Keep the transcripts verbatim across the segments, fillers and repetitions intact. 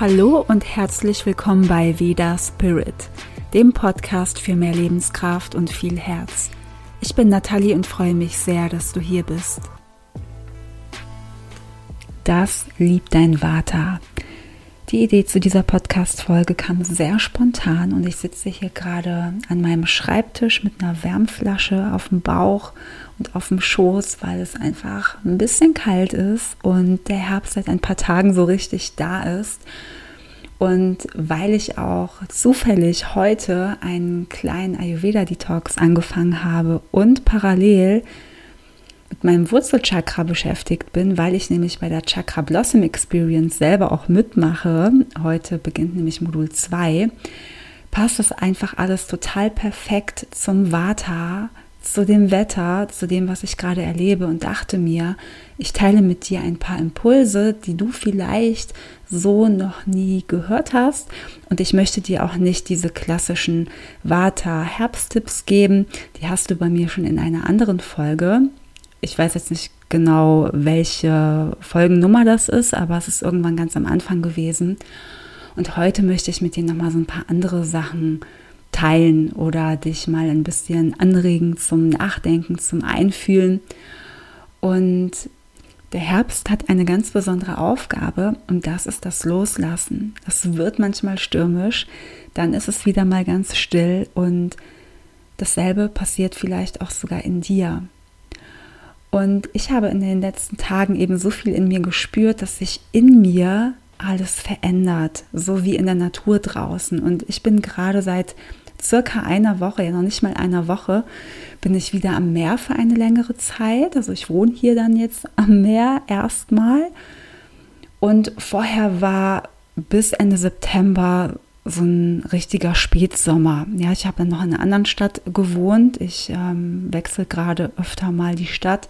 Hallo und herzlich willkommen bei Veda Spirit, dem Podcast für mehr Lebenskraft und viel Herz. Ich bin Nathalie und freue mich sehr, dass du hier bist. Das liebt dein Vata. Die Idee zu dieser Podcast-Folge kam sehr spontan und ich sitze hier gerade an meinem Schreibtisch mit einer Wärmflasche auf dem Bauch und auf dem Schoß, weil es einfach ein bisschen kalt ist und der Herbst seit ein paar Tagen so richtig da ist. Und weil ich auch zufällig heute einen kleinen Ayurveda-Detox angefangen habe und parallel mit meinem Wurzelchakra beschäftigt bin, weil ich nämlich bei der Chakra Blossom Experience selber auch mitmache, heute beginnt nämlich Modul zwei, passt das einfach alles total perfekt zum Vata, zu dem Wetter, zu dem, was ich gerade erlebe und dachte mir, ich teile mit dir ein paar Impulse, die du vielleicht so noch nie gehört hast und ich möchte dir auch nicht diese klassischen Vata-Herbsttipps geben, die hast du bei mir schon in einer anderen Folge. Ich weiß jetzt nicht genau, welche Folgennummer das ist, aber es ist irgendwann ganz am Anfang gewesen. Und heute möchte ich mit dir nochmal so ein paar andere Sachen teilen oder dich mal ein bisschen anregen zum Nachdenken, zum Einfühlen. Und der Herbst hat eine ganz besondere Aufgabe und das ist das Loslassen. Es wird manchmal stürmisch, dann ist es wieder mal ganz still und dasselbe passiert vielleicht auch sogar in dir. Und ich habe in den letzten Tagen eben so viel in mir gespürt, dass sich in mir alles verändert, so wie in der Natur draußen. Und ich bin gerade seit circa einer Woche, ja noch nicht mal einer Woche, bin ich wieder am Meer für eine längere Zeit. Also ich wohne hier dann jetzt am Meer erstmal. Und vorher war bis Ende September so ein richtiger Spätsommer. Ja, ich habe dann noch in einer anderen Stadt gewohnt. Ich ähm, wechsle gerade öfter mal die Stadt.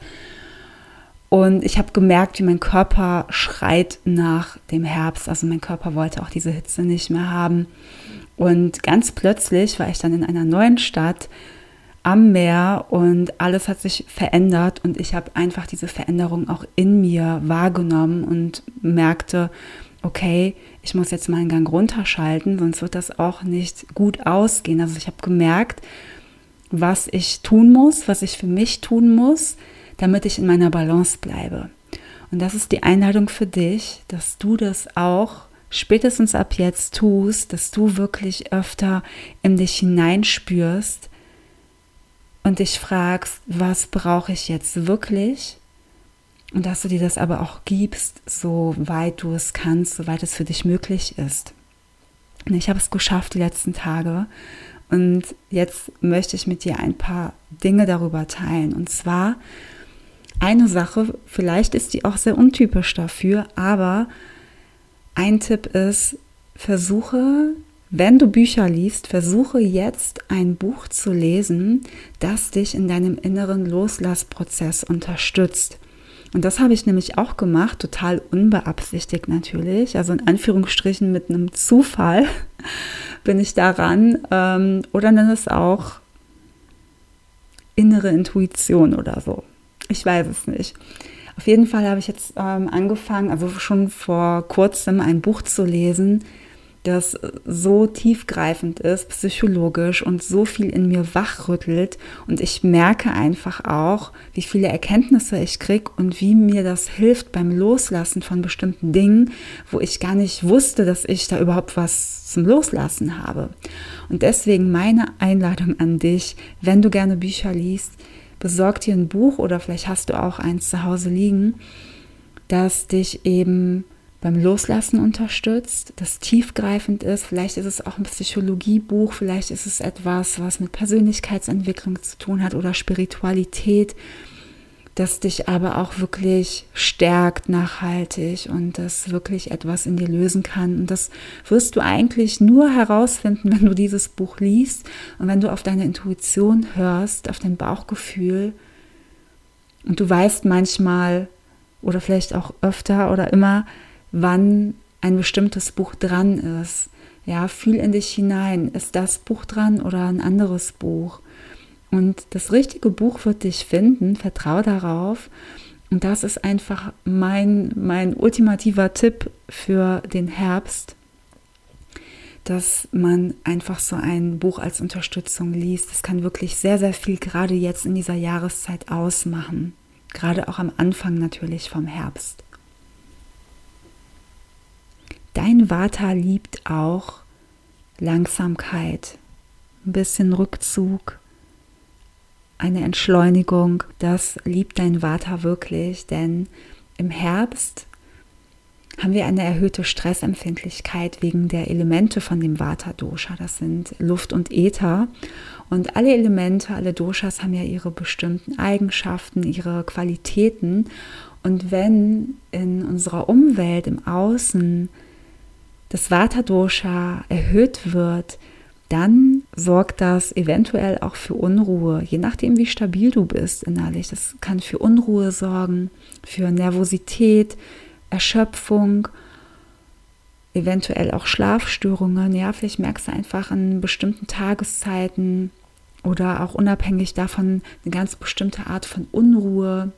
Und ich habe gemerkt, wie mein Körper schreit nach dem Herbst. Also mein Körper wollte auch diese Hitze nicht mehr haben. Und ganz plötzlich war ich dann in einer neuen Stadt am Meer und alles hat sich verändert. Und ich habe einfach diese Veränderung auch in mir wahrgenommen und merkte, okay, ich muss jetzt mal einen Gang runterschalten, sonst wird das auch nicht gut ausgehen. Also ich habe gemerkt, was ich tun muss, was ich für mich tun muss, damit ich in meiner Balance bleibe. Und das ist die Einladung für dich, dass du das auch spätestens ab jetzt tust, dass du wirklich öfter in dich hineinspürst und dich fragst, was brauche ich jetzt wirklich? Und dass du dir das aber auch gibst, so weit du es kannst, so weit es für dich möglich ist. Und ich habe es geschafft die letzten Tage und jetzt möchte ich mit dir ein paar Dinge darüber teilen. Und zwar eine Sache, vielleicht ist die auch sehr untypisch dafür, aber ein Tipp ist, versuche, wenn du Bücher liest, versuche jetzt ein Buch zu lesen, das dich in deinem inneren Loslassprozess unterstützt. Und das habe ich nämlich auch gemacht, total unbeabsichtigt natürlich, also in Anführungsstrichen mit einem Zufall bin ich daran ähm, oder nenne es auch innere Intuition oder so. Ich weiß es nicht. Auf jeden Fall habe ich jetzt ähm, angefangen, also schon vor kurzem ein Buch zu lesen, das so tiefgreifend ist, psychologisch und so viel in mir wachrüttelt und ich merke einfach auch, wie viele Erkenntnisse ich kriege und wie mir das hilft beim Loslassen von bestimmten Dingen, wo ich gar nicht wusste, dass ich da überhaupt was zum Loslassen habe. Und deswegen meine Einladung an dich, wenn du gerne Bücher liest, besorg dir ein Buch oder vielleicht hast du auch eins zu Hause liegen, das dich eben beim Loslassen unterstützt, das tiefgreifend ist. Vielleicht ist es auch ein Psychologiebuch, vielleicht ist es etwas, was mit Persönlichkeitsentwicklung zu tun hat oder Spiritualität, das dich aber auch wirklich stärkt nachhaltig und das wirklich etwas in dir lösen kann. Und das wirst du eigentlich nur herausfinden, wenn du dieses Buch liest und wenn du auf deine Intuition hörst, auf dein Bauchgefühl. Und du weißt manchmal oder vielleicht auch öfter oder immer, wann ein bestimmtes Buch dran ist. Ja, fühl in dich hinein. Ist das Buch dran oder ein anderes Buch? Und das richtige Buch wird dich finden. Vertrau darauf. Und das ist einfach mein, mein ultimativer Tipp für den Herbst. dass man einfach so ein Buch als Unterstützung liest. Das kann wirklich sehr, sehr viel gerade jetzt in dieser Jahreszeit ausmachen. Gerade auch am Anfang natürlich vom Herbst. Dein Vata liebt auch Langsamkeit, ein bisschen Rückzug, eine Entschleunigung. Das liebt dein Vata wirklich, denn im Herbst haben wir eine erhöhte Stressempfindlichkeit wegen der Elemente von dem Vata-Dosha. Das sind Luft und Äther. Und alle Elemente, alle Doshas haben ja ihre bestimmten Eigenschaften, ihre Qualitäten. Und wenn in unserer Umwelt, im Außen, das Vata-Dosha erhöht wird, dann sorgt das eventuell auch für Unruhe, je nachdem, wie stabil du bist innerlich. Das kann für Unruhe sorgen, für Nervosität, Erschöpfung, eventuell auch Schlafstörungen. Ja, vielleicht merkst du einfach an bestimmten Tageszeiten oder auch unabhängig davon eine ganz bestimmte Art von Unruhe.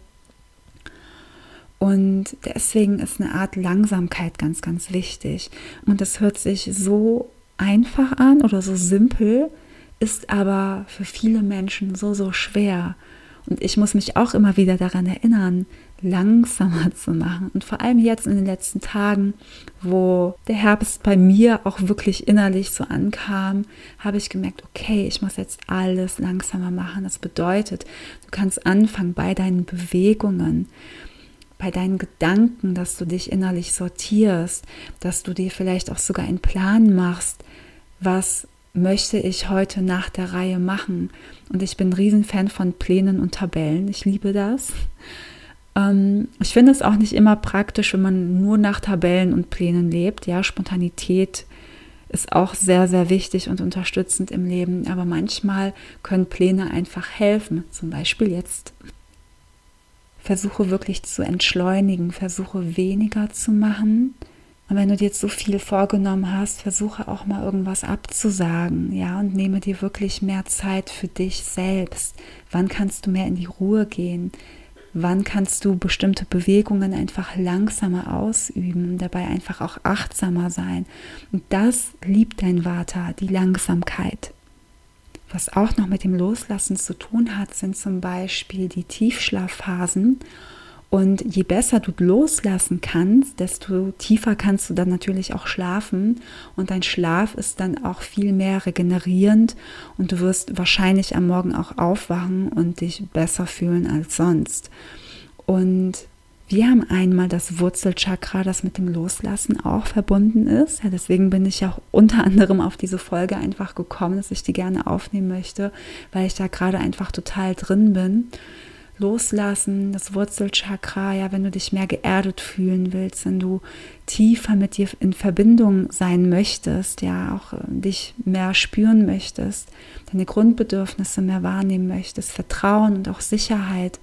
Und deswegen ist eine Art Langsamkeit ganz, ganz wichtig. Und das hört sich so einfach an oder so simpel, ist aber für viele Menschen so, so schwer. Und ich muss mich auch immer wieder daran erinnern, langsamer zu machen. Und vor allem jetzt in den letzten Tagen, wo der Herbst bei mir auch wirklich innerlich so ankam, habe ich gemerkt, okay, ich muss jetzt alles langsamer machen. Das bedeutet, du kannst anfangen bei deinen Bewegungen, bei deinen Gedanken, dass du dich innerlich sortierst, dass du dir vielleicht auch sogar einen Plan machst, was möchte ich heute nach der Reihe machen. Und ich bin ein Riesenfan von Plänen und Tabellen. Ich liebe das. Ähm, ich finde es auch nicht immer praktisch, wenn man nur nach Tabellen und Plänen lebt. Ja, Spontanität ist auch sehr, sehr wichtig und unterstützend im Leben. Aber manchmal können Pläne einfach helfen. Zum Beispiel jetzt. Versuche wirklich zu entschleunigen, versuche weniger zu machen. Und wenn du dir jetzt so viel vorgenommen hast, versuche auch mal irgendwas abzusagen, ja, und nehme dir wirklich mehr Zeit für dich selbst. Wann kannst du mehr in die Ruhe gehen? Wann kannst du bestimmte Bewegungen einfach langsamer ausüben, dabei einfach auch achtsamer sein? Und das liebt dein Vata, die Langsamkeit. Was auch noch mit dem Loslassen zu tun hat, sind zum Beispiel die Tiefschlafphasen. Und je besser du loslassen kannst, desto tiefer kannst du dann natürlich auch schlafen. Und dein Schlaf ist dann auch viel mehr regenerierend und du wirst wahrscheinlich am Morgen auch aufwachen und dich besser fühlen als sonst. Und wir haben einmal das Wurzelchakra, das mit dem Loslassen auch verbunden ist. Ja, deswegen bin ich auch unter anderem auf diese Folge einfach gekommen, dass ich die gerne aufnehmen möchte, weil ich da gerade einfach total drin bin. Loslassen, das Wurzelchakra, ja, wenn du dich mehr geerdet fühlen willst, wenn du tiefer mit dir in Verbindung sein möchtest, ja, auch dich mehr spüren möchtest, deine Grundbedürfnisse mehr wahrnehmen möchtest, Vertrauen und auch Sicherheit,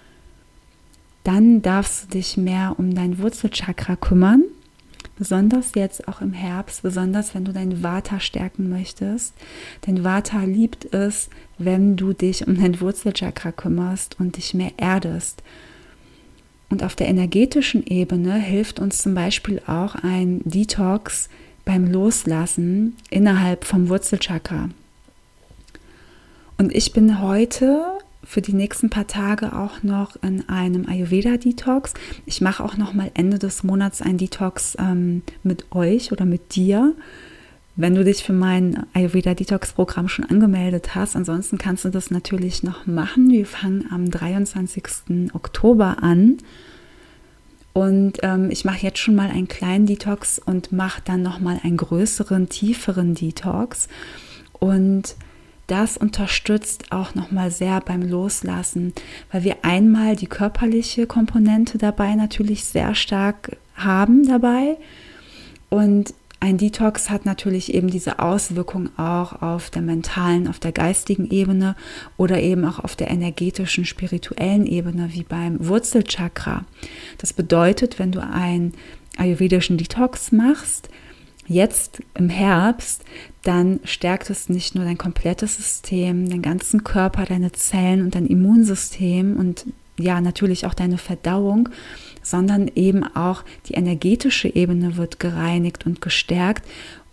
dann darfst du dich mehr um dein Wurzelchakra kümmern, besonders jetzt auch im Herbst, besonders wenn du dein Vata stärken möchtest. Dein Vata liebt es, wenn du dich um dein Wurzelchakra kümmerst und dich mehr erdest. Und auf der energetischen Ebene hilft uns zum Beispiel auch ein Detox beim Loslassen innerhalb vom Wurzelchakra. Und ich bin heute für die nächsten paar Tage auch noch in einem Ayurveda-Detox. Ich mache auch noch mal Ende des Monats einen Detox ähm, mit euch oder mit dir, wenn du dich für mein Ayurveda-Detox-Programm schon angemeldet hast. Ansonsten kannst du das natürlich noch machen. Wir fangen am dreiundzwanzigsten Oktober an. Und ähm, ich mache jetzt schon mal einen kleinen Detox und mache dann noch mal einen größeren, tieferen Detox. Und das unterstützt auch nochmal sehr beim Loslassen, weil wir einmal die körperliche Komponente dabei natürlich sehr stark haben dabei und ein Detox hat natürlich eben diese Auswirkung auch auf der mentalen, auf der geistigen Ebene oder eben auch auf der energetischen, spirituellen Ebene wie beim Wurzelchakra. Das bedeutet, wenn du einen ayurvedischen Detox machst, jetzt im Herbst, dann stärkt es nicht nur dein komplettes System, deinen ganzen Körper, deine Zellen und dein Immunsystem und ja, natürlich auch deine Verdauung, sondern eben auch die energetische Ebene wird gereinigt und gestärkt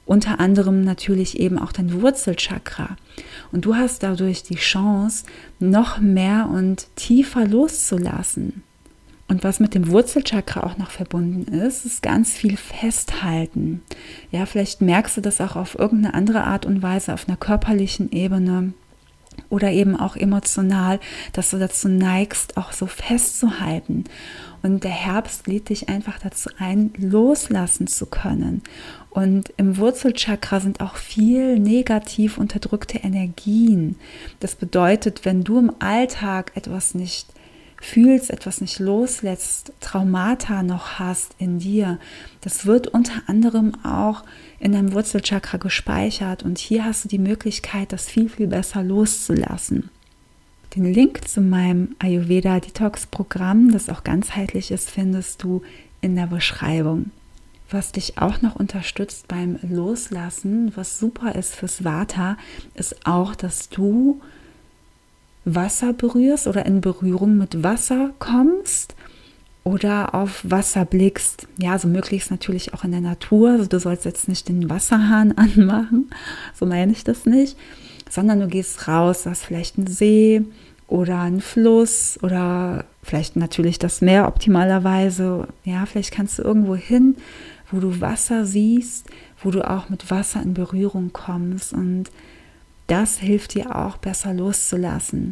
Unter anderem natürlich eben auch dein Wurzelchakra. Und du hast dadurch die Chance, noch mehr und tiefer loszulassen. Und was mit dem Wurzelchakra auch noch verbunden ist, ist ganz viel Festhalten. Ja, vielleicht merkst du das auch auf irgendeine andere Art und Weise, auf einer körperlichen Ebene oder eben auch emotional, dass du dazu neigst, auch so festzuhalten. Und der Herbst lädt dich einfach dazu ein, loslassen zu können. Und im Wurzelchakra sind auch viel negativ unterdrückte Energien. Das bedeutet, wenn du im Alltag etwas nicht fühlst, etwas nicht loslässt, Traumata noch hast in dir, das wird unter anderem auch in deinem Wurzelchakra gespeichert. Und hier hast du die Möglichkeit, das viel, viel besser loszulassen. Den Link zu meinem Ayurveda-Detox-Programm, das auch ganzheitlich ist, findest du in der Beschreibung. Was dich auch noch unterstützt beim Loslassen, was super ist fürs Vata, ist auch, dass du Wasser berührst oder in Berührung mit Wasser kommst oder auf Wasser blickst. Ja, so möglichst natürlich auch in der Natur. Also du sollst jetzt nicht den Wasserhahn anmachen, so meine ich das nicht, sondern du gehst raus, hast vielleicht einen See oder einen Fluss oder vielleicht natürlich das Meer optimalerweise. Ja, vielleicht kannst du irgendwo hin, wo du Wasser siehst, wo du auch mit Wasser in Berührung kommst, und das hilft dir auch besser loszulassen.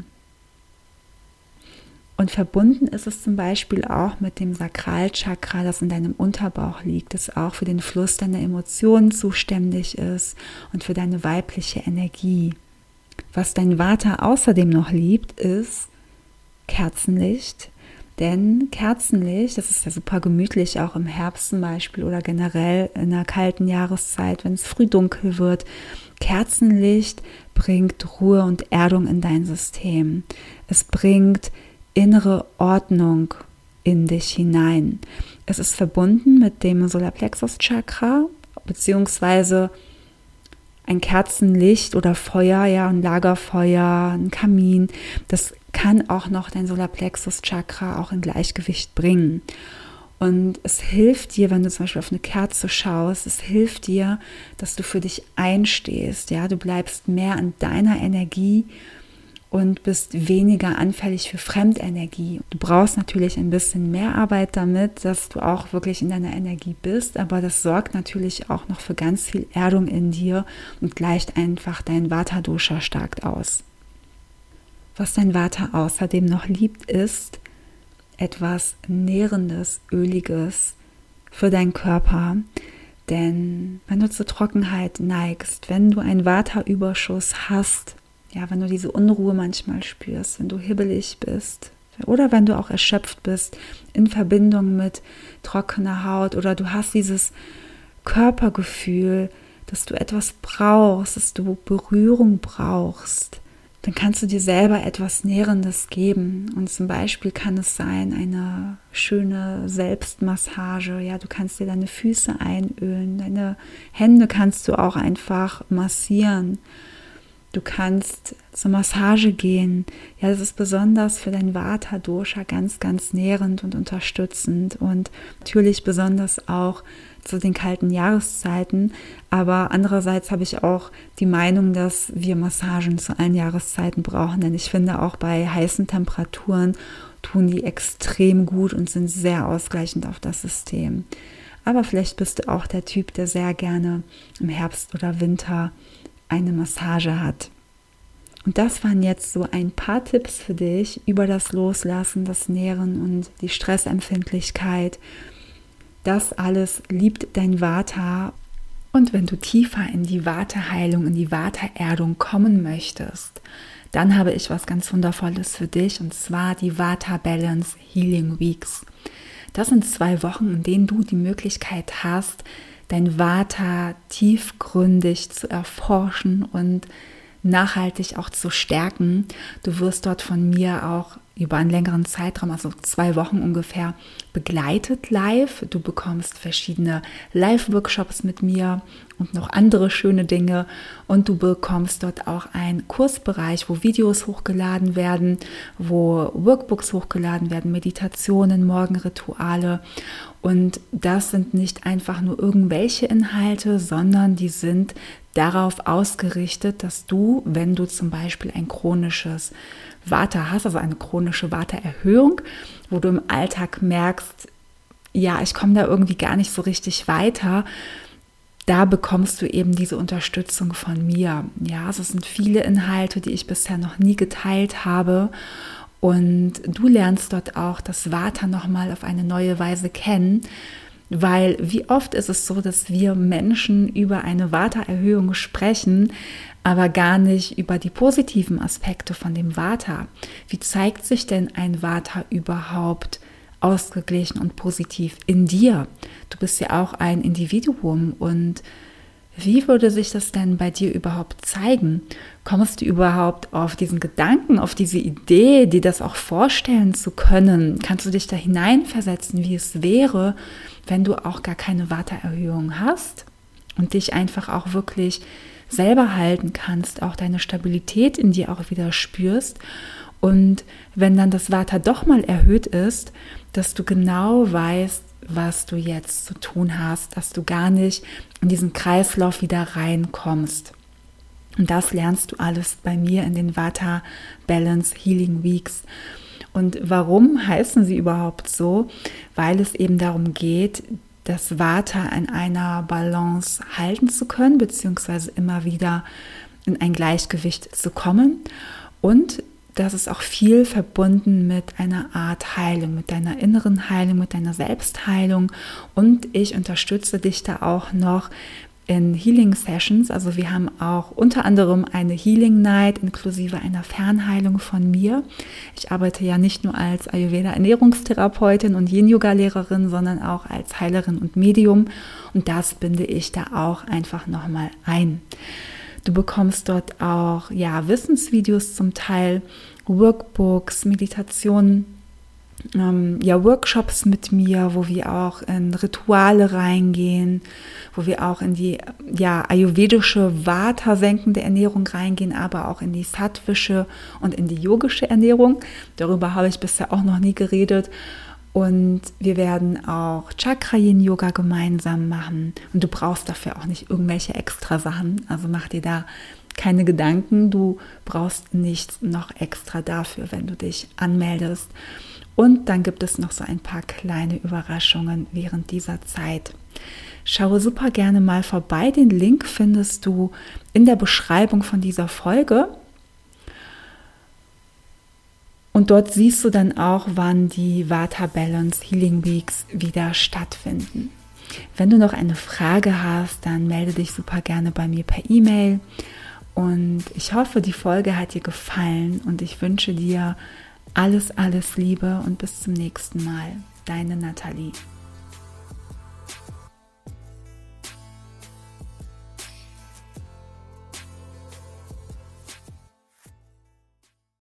Und verbunden ist es zum Beispiel auch mit dem Sakralchakra, das in deinem Unterbauch liegt, das auch für den Fluss deiner Emotionen zuständig ist und für deine weibliche Energie. Was dein Vata außerdem noch liebt, ist Kerzenlicht. Denn Kerzenlicht, das ist ja super gemütlich, auch im Herbst zum Beispiel oder generell in einer kalten Jahreszeit, wenn es früh dunkel wird. Kerzenlicht bringt Ruhe und Erdung in dein System. Es bringt innere Ordnung in dich hinein. Es ist verbunden mit dem Solarplexus-Chakra, beziehungsweise ein Kerzenlicht oder Feuer, ja, ein Lagerfeuer, ein Kamin, das kann auch noch dein Solarplexus-Chakra auch in Gleichgewicht bringen. Und es hilft dir, wenn du zum Beispiel auf eine Kerze schaust, es hilft dir, dass du für dich einstehst. Ja, du bleibst mehr in deiner Energie und bist weniger anfällig für Fremdenergie. Du brauchst natürlich ein bisschen mehr Arbeit damit, dass du auch wirklich in deiner Energie bist, aber das sorgt natürlich auch noch für ganz viel Erdung in dir und gleicht einfach dein Vata-Dosha stark aus. Was dein Vata außerdem noch liebt, ist etwas Nährendes, Öliges für deinen Körper. Denn wenn du zur Trockenheit neigst, wenn du einen Vata-Überschuss hast, ja, wenn du diese Unruhe manchmal spürst, wenn du hibbelig bist oder wenn du auch erschöpft bist in Verbindung mit trockener Haut oder du hast dieses Körpergefühl, dass du etwas brauchst, dass du Berührung brauchst, dann kannst du dir selber etwas Nährendes geben. Und zum Beispiel kann es sein, eine schöne Selbstmassage. Ja, du kannst dir deine Füße einölen, deine Hände kannst du auch einfach massieren. Du kannst zur Massage gehen. Ja, das ist besonders für dein Vata-Dosha ganz, ganz nährend und unterstützend und natürlich besonders auch zu den kalten Jahreszeiten. Aber andererseits habe ich auch die Meinung, dass wir Massagen zu allen Jahreszeiten brauchen, denn ich finde auch bei heißen Temperaturen tun die extrem gut und sind sehr ausgleichend auf das System. Aber vielleicht bist du auch der Typ, der sehr gerne im Herbst oder Winter eine Massage hat. Und das waren jetzt so ein paar Tipps für dich über das Loslassen, das Nähren und die Stressempfindlichkeit. Das alles liebt dein Vata. Und wenn du tiefer in die Vata-Heilung, in die Vata-Erdung kommen möchtest, dann habe ich was ganz Wundervolles für dich, und zwar die Vata Balance Healing Weeks. Das sind zwei Wochen, in denen du die Möglichkeit hast, dein Vata tiefgründig zu erforschen und nachhaltig auch zu stärken. Du wirst dort von mir auch über einen längeren Zeitraum, also zwei Wochen ungefähr, begleitet live. Du bekommst verschiedene Live-Workshops mit mir und noch andere schöne Dinge. Und du bekommst dort auch einen Kursbereich, wo Videos hochgeladen werden, wo Workbooks hochgeladen werden, Meditationen, Morgenrituale. Und das sind nicht einfach nur irgendwelche Inhalte, sondern die sind darauf ausgerichtet, dass du, wenn du zum Beispiel ein chronisches Vata hast, also eine chronische Vata-Erhöhung, wo du im Alltag merkst, ja, ich komme da irgendwie gar nicht so richtig weiter, da bekommst du eben diese Unterstützung von mir. Ja, es sind viele Inhalte, die ich bisher noch nie geteilt habe. Und du lernst dort auch das Vata nochmal auf eine neue Weise kennen, weil wie oft ist es so, dass wir Menschen über eine Vata-Erhöhung sprechen, aber gar nicht über die positiven Aspekte von dem Vata. Wie zeigt sich denn ein Vata überhaupt ausgeglichen und positiv in dir? Du bist ja auch ein Individuum und wie würde sich das denn bei dir überhaupt zeigen? Kommst du überhaupt auf diesen Gedanken, auf diese Idee, dir das auch vorstellen zu können? Kannst du dich da hineinversetzen, wie es wäre, wenn du auch gar keine Vata-Erhöhung hast und dich einfach auch wirklich selber halten kannst, auch deine Stabilität in dir auch wieder spürst? Und wenn dann das Vata doch mal erhöht ist, dass du genau weißt, was du jetzt zu tun hast, dass du gar nicht in diesen Kreislauf wieder reinkommst. Und das lernst du alles bei mir in den Vata Balance Healing Weeks. Und warum heißen sie überhaupt so? Weil es eben darum geht, das Vata in einer Balance halten zu können, beziehungsweise immer wieder in ein Gleichgewicht zu kommen. Und das ist auch viel verbunden mit einer Art Heilung, mit deiner inneren Heilung, mit deiner Selbstheilung. Und ich unterstütze dich da auch noch in Healing Sessions. Also wir haben auch unter anderem eine Healing Night inklusive einer Fernheilung von mir. Ich arbeite ja nicht nur als Ayurveda-Ernährungstherapeutin und Yin-Yoga-Lehrerin, sondern auch als Heilerin und Medium. Und das binde ich da auch einfach nochmal ein. Du bekommst dort auch ja, Wissensvideos zum Teil, Workbooks, Meditationen, ähm, ja, Workshops mit mir, wo wir auch in Rituale reingehen, wo wir auch in die ja, ayurvedische Vata-senkende Ernährung reingehen, aber auch in die sattwische und in die yogische Ernährung. Darüber habe ich bisher auch noch nie geredet. Und wir werden auch Chakra-Yin-Yoga gemeinsam machen. Und du brauchst dafür auch nicht irgendwelche extra Sachen. Also mach dir da keine Gedanken. Du brauchst nichts noch extra dafür, wenn du dich anmeldest. Und dann gibt es noch so ein paar kleine Überraschungen während dieser Zeit. Schaue super gerne mal vorbei. Den Link findest du in der Beschreibung von dieser Folge. Und dort siehst du dann auch, wann die Vata Balance Healing Weeks wieder stattfinden. Wenn du noch eine Frage hast, dann melde dich super gerne bei mir per E-Mail. Und ich hoffe, die Folge hat dir gefallen und ich wünsche dir alles, alles Liebe und bis zum nächsten Mal. Deine Nathalie.